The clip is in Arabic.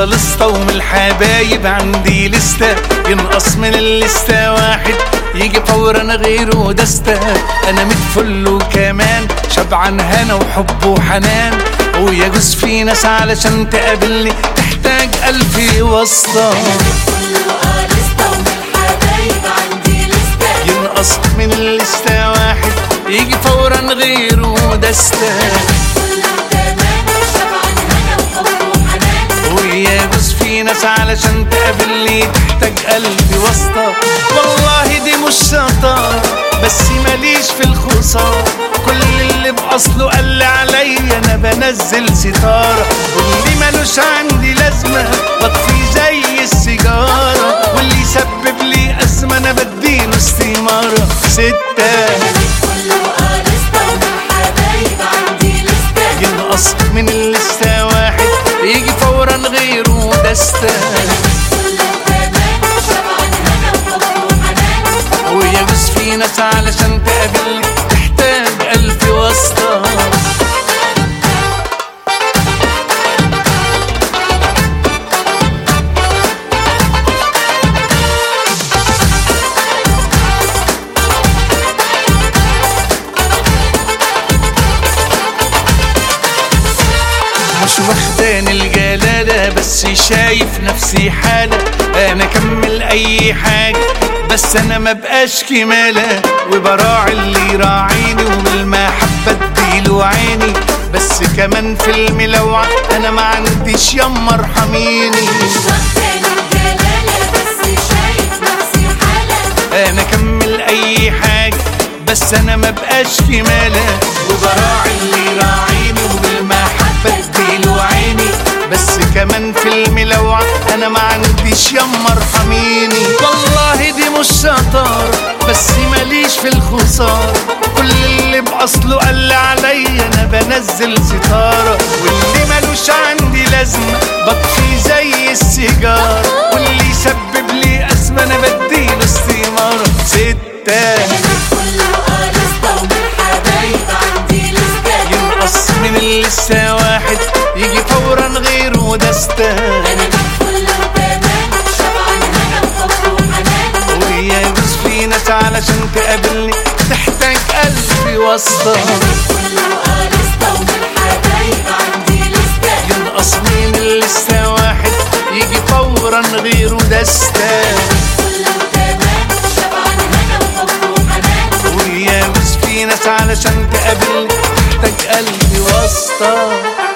لسطة ومن الحبايب عندي لستة، ينقص من اللستة واحد يجي فورا غيره دستة. انا متفل وكمان شبعان هنا وحب وحنان، ويجوز في ناس علشان تقابلني تحتاج ألف واسطة. ينقص من اللستة واحد يجي فورا غيره دستة، ويجوز في ناس علشان تقابلني تحتاج ألف واسطة. والله دي مش شطارة بس ماليش في الخسارة، كل اللي بأصله قال عليا أنا بنزل ستارة، واللي مالوش عندي لازمة بطفي زي السيجارة، واللي يسبب لي أزمة أنا بديله استمارة. ستة ينقص من اللستة واحد يجي فورا غيره دستة، ويجوز في ناس علشان تقابلني تحتاج ألف واسطة. مش واخداني الجلالة بس شايف نفسي حالة، انا اكمل اي حاجة بس انا مبقاش كمالة، وبراعي اللي يراعيني وبالمحبة اديله عيني، بس كمان في الملوعة انا ما عنديش يما ارحميني. مش واخداني الجلالة بس شايف نفسي حالة، انا اكمل اي حاجة بس انا مبقاش كمالة، وبراعي اللي يراعيني وبالمحبة اديله عيني، بس كمان في الملوعة انا ما عنديش يما ارحميني. والله دي مش شطارة بس ماليش في الخسارة، كل اللي بأصله قال عليا انا بنزل ستارة، واللي مالوش عندي لازمة بطفي زي السيجارة، واللي يسبب لي أزمة انا بديله استمارة. ستة ينقص من اللستة واحد يجي فورا غيره دستة، أنا مدفل وكمان شبعان هنا وحب وحنان، ويجوز في ناس علشان تقابلني تحتاج ألف واسطة. ينقص من اللستة واحد يجي فورا غيره دستة، ويجوز في ناس علشان تقابلني تحتاج ألف واسطة.